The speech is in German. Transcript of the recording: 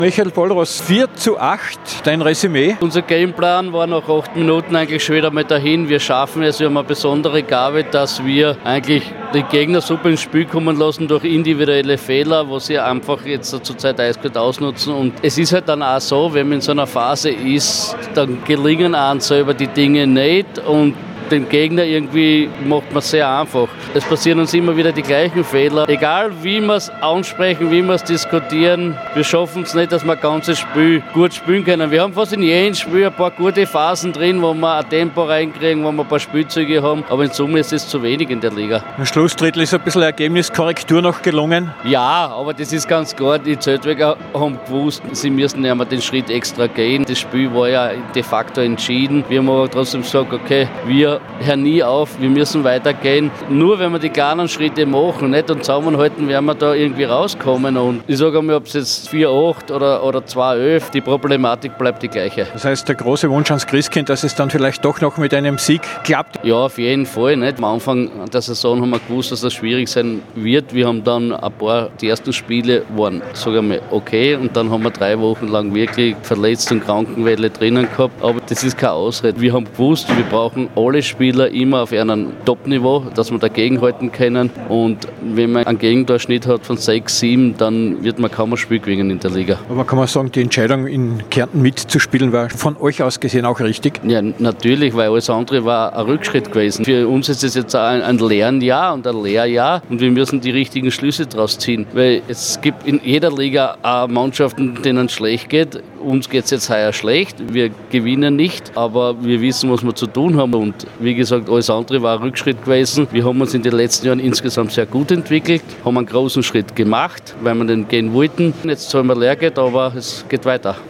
Michael Vollroß, 4:8, dein Resümee? Unser Gameplan war nach 8 Minuten eigentlich schon wieder mal dahin. Wir schaffen es, wir haben eine besondere Gabe, dass wir eigentlich die Gegner super ins Spiel kommen lassen durch individuelle Fehler, wo sie einfach jetzt zurzeit eiskalt ausnutzen. Und es ist halt dann auch so, wenn man in so einer Phase ist, dann gelingen einem selber die Dinge nicht und den Gegner irgendwie macht man sehr einfach. Es passieren uns immer wieder die gleichen Fehler. Egal wie wir es ansprechen, wie wir es diskutieren, wir schaffen es nicht, dass wir ein ganzes Spiel gut spielen können. Wir haben fast in jedem Spiel ein paar gute Phasen drin, wo wir ein Tempo reinkriegen, wo wir ein paar Spielzüge haben, aber in Summe ist es zu wenig in der Liga. Im Schlussdrittel ist ein bisschen Ergebniskorrektur noch gelungen. Ja, aber das ist ganz klar. Die Zeltweger haben gewusst, sie müssen ja mal den Schritt extra gehen. Das Spiel war ja de facto entschieden. Wir haben aber trotzdem gesagt, okay, wir hören nie auf, wir müssen weitergehen. Nur wenn wir die kleinen Schritte machen, nicht und zusammenhalten, werden wir da irgendwie rauskommen. Und ich sage einmal, ob es jetzt 4:8 oder 2:11, die Problematik bleibt die gleiche. Das heißt, der große Wunsch ans Christkind, dass es dann vielleicht doch noch mit einem Sieg klappt? Ja, auf jeden Fall. Nicht? Am Anfang der Saison haben wir gewusst, dass das schwierig sein wird. Wir haben dann ein paar, die ersten Spiele waren, sage ich mal, okay. Und dann haben wir 3 Wochen lang wirklich Verletzt- und Krankenwelle drinnen gehabt. Aber das ist keine Ausrede. Wir haben gewusst, wir brauchen alle Spieler immer auf einem Top-Niveau, dass wir dagegenhalten können. Und wenn man einen Gegendurchschnitt hat von 6, 7, dann wird man kaum ein Spiel gewinnen in der Liga. Aber kann man sagen, die Entscheidung in Kärnten mitzuspielen war von euch aus gesehen auch richtig? Ja, natürlich, weil alles andere war ein Rückschritt gewesen. Für uns ist es jetzt ein Lernjahr und ein Lehrjahr und wir müssen die richtigen Schlüsse daraus ziehen. Weil es gibt in jeder Liga auch Mannschaften, denen es schlecht geht. Uns geht es jetzt heuer schlecht, wir gewinnen nicht, aber wir wissen, was wir zu tun haben. Und wie gesagt, alles andere war ein Rückschritt gewesen. Wir haben uns in den letzten Jahren insgesamt sehr gut entwickelt, haben einen großen Schritt gemacht, weil wir den gehen wollten. Jetzt zahlen wir Lehrgeld, aber es geht weiter.